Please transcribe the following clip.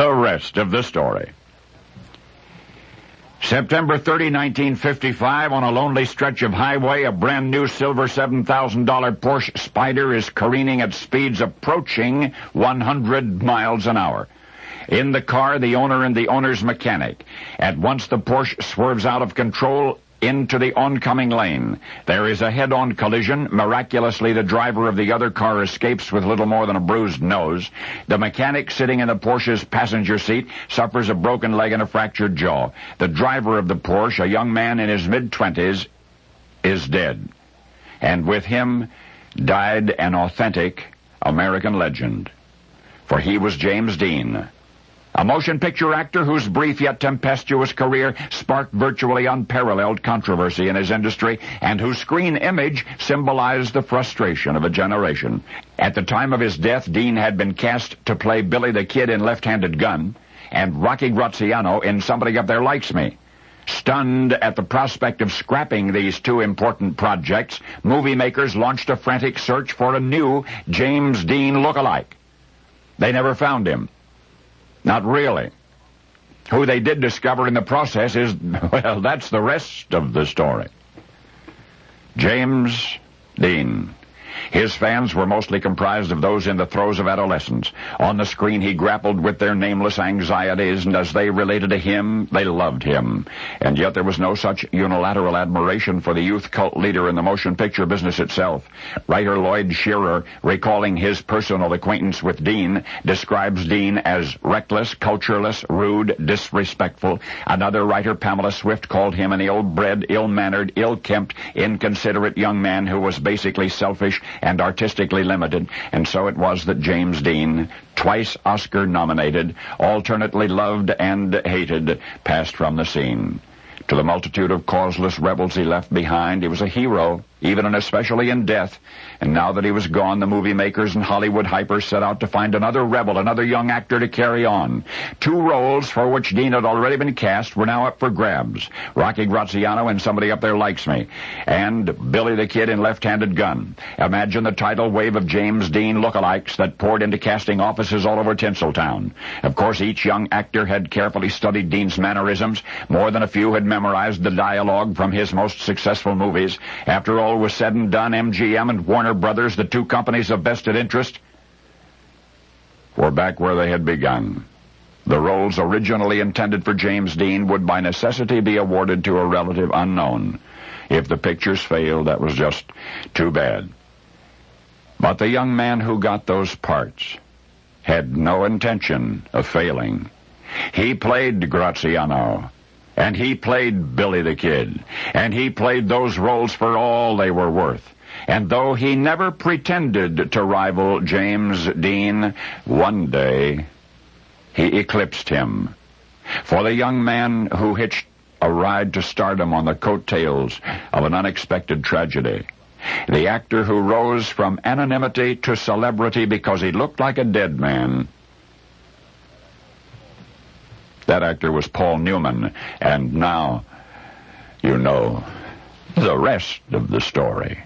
The rest of the story. September 30, 1955, on a lonely stretch of highway, a brand-new silver $7,000 Porsche Spyder is careening at speeds approaching 100 miles an hour. In the car, the owner and the owner's mechanic. At once, the Porsche swerves out of control into the oncoming lane. There is a head-on collision. Miraculously, the driver of the other car escapes with little more than a bruised nose. The mechanic sitting in the Porsche's passenger seat suffers a broken leg and a fractured jaw. The driver of the Porsche, a young man in his mid-20s, is dead. And with him died an authentic American legend. For he was James Dean, a motion picture actor whose brief yet tempestuous career sparked virtually unparalleled controversy in his industry and whose screen image symbolized the frustration of a generation. At the time of his death, Dean had been cast to play Billy the Kid in Left-Handed Gun and Rocky Graziano in Somebody Up There Likes Me. Stunned at the prospect of scrapping these two important projects, movie makers launched a frantic search for a new James Dean lookalike. They never found him. Not really. Who they did discover in the process is, well, that's the rest of the story. James Dean. His fans were mostly comprised of those in the throes of adolescence. On the screen, he grappled with their nameless anxieties, and as they related to him, they loved him. And yet there was no such unilateral admiration for the youth cult leader in the motion picture business itself. Writer Lloyd Shearer, recalling his personal acquaintance with Dean, describes Dean as reckless, cultureless, rude, disrespectful. Another writer, Pamela Swift, called him an ill-bred, ill-mannered, ill-kempt, inconsiderate young man who was basically selfish and artistically limited, and so it was that James Dean, twice Oscar-nominated, alternately loved and hated, passed from the scene. To the multitude of causeless rebels he left behind, he was a hero, even and especially in death. And now that he was gone, the movie makers and Hollywood hypers set out to find another rebel, another young actor to carry on. Two roles for which Dean had already been cast were now up for grabs. Rocky Graziano in Somebody Up There Likes Me, and Billy the Kid in Left-Handed Gun. Imagine the tidal wave of James Dean lookalikes that poured into casting offices all over Tinseltown. Of course, each young actor had carefully studied Dean's mannerisms. More than a few had memorized the dialogue from his most successful movies. After all was said and done, MGM and Warner Brothers, the two companies of vested interest, were back where they had begun. The roles originally intended for James Dean would by necessity be awarded to a relative unknown. If the pictures failed, that was just too bad. But the young man who got those parts had no intention of failing. He played Graziano, and he played Billy the Kid, and he played those roles for all they were worth. And though he never pretended to rival James Dean, one day he eclipsed him. For the young man who hitched a ride to stardom on the coattails of an unexpected tragedy, the actor who rose from anonymity to celebrity because he looked like a dead man, that actor was Paul Newman, and now you know the rest of the story.